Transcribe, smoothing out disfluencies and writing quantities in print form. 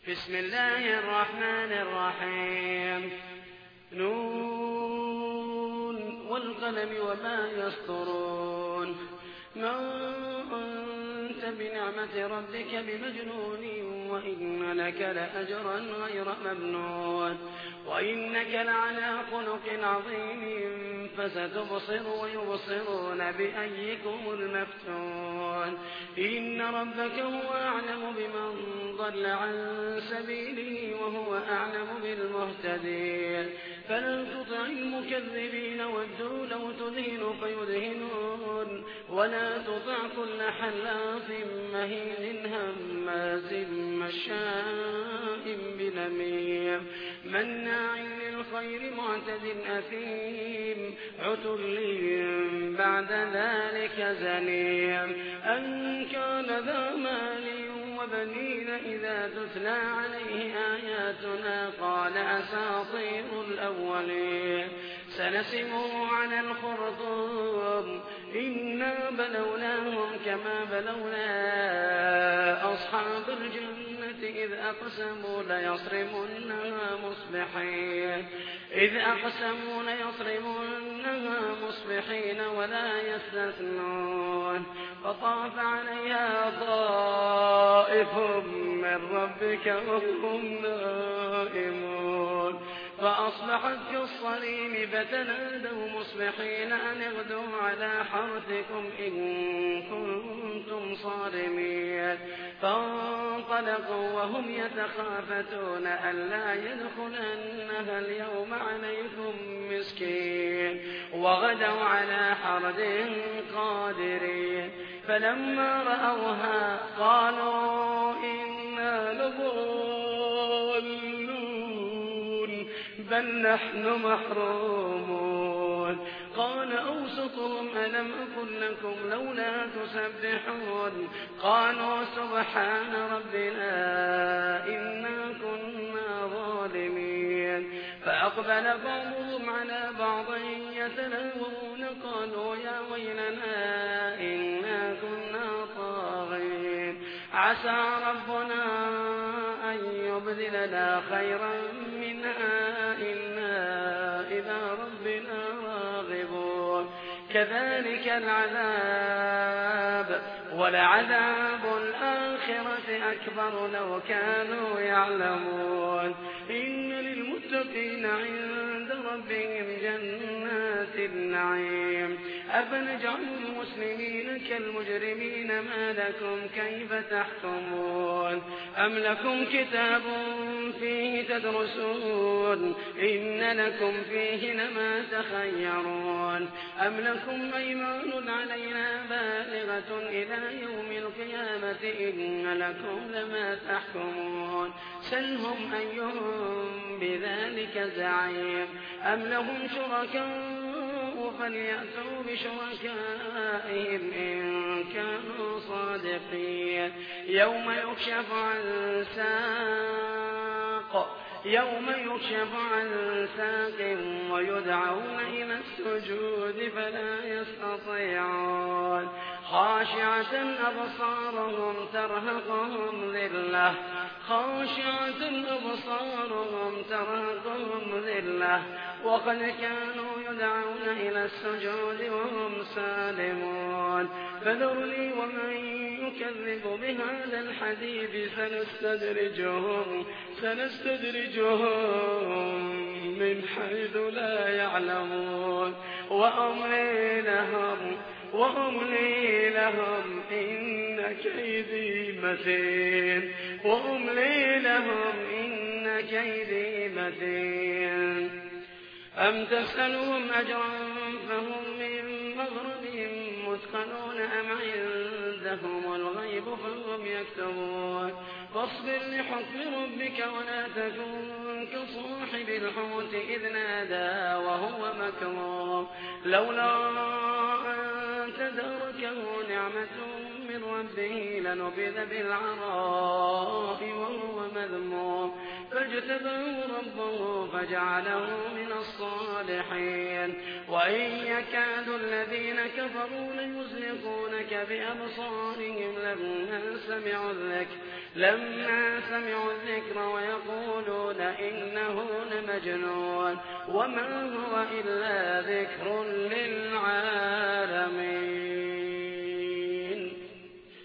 بسم الله الرحمن الرحيم. نون والقلم وما يسطرون. ما أنت بنعمة ربك بمجنون وإن لك لأجرا غير ممنون وإنك لعلى خلق عظيم فستبصر ويبصرون بأيكم المفتون. إن ربك هو أعلم بمن ضل عن سبيله وهو أعلم بالمهتدين. فلا تطع المكذبين ودوا لو تدهن فيدهنون ولا تطع كل حلاف مهين هماز مشاء بنميم مناع للخير معتد أثيم عتل بعد ذلك زنيم أن كان ذا مال وبنين إذا تتلى عليه آياتنا قال أساطير الأولين سنسمه على الخرطوم إنا بلوناهم كما بلونا أصحاب الجنة إذ أقسموا ليصرمونها مصبحين ولا يستثنون فطاف عليها طائف من ربك وهم نائمون فأصبحت كالصريم فتنادوا مصبحين أن اغدوا على حرثكم إن كنتم صارمين فانطلقوا وهم يتخافتون ألا يدخلنها اليوم عليكم مسكين وغدوا على حرد قادرين فلما رأوها قالوا إنا لضالون بل نحن محرومون. قال أوسطهم ألم أقل لكم لولا تسبحون قالوا سبحان ربنا إنا كنا ظالمين فأقبل بعضهم على بعض يتلوون قالوا يا ويلنا إنا كنا طاغين عسى ربنا أن يبدلنا خيرا منها إنا إلى ربنا راغبون. كذلك العذاب ولعذاب الآخرة أكبر لو كانوا يعلمون. إن للمتقين عند ربهم جنات النعيم أفنجعل المسلمين كالمجرمين ما لكم كيف تحكمون أم لكم كتاب فيه تدرسون إن لكم فيه لما تخيرون أم لكم أيمان علينا بالغة إلى يوم القيامة إن لكم لما تحكمون سلهم أيهم بذلك زعيم أم لهم شركاء فليأتوا بشركائهم إن كانوا صادقين. يوم يكشف عن ساق ويدعون إلى السجود فلا يستطيعون خاشعة أبصارهم ترهقهم ذلة وقد كانوا يدعون إلى السجود وهم سالمون. فذرني ومن يكذب بهذا الحديث سنستدرجهم من حيث لا يعلمون وأملي لهم إن كيدي متين. أم تسألهم أجرا فهم من مغربهم مثقلون أم عندهم الغيب فهم يكتبون. فاصبر لحكم ربك ولا تكن كصاحب الحوت إذ نادى وهو مكروه لولا أن تداركه نعمة من ربه لنبذ بالعراء وهو مذموم فاجتباه ربه فجعله من الصالحين. وإن يكاد الذين كفروا ليزلقونك بأبصارهم لما لما سمعوا الذكر ويقولون إنه لمجنون وما هو إلا ذكر للعالمين.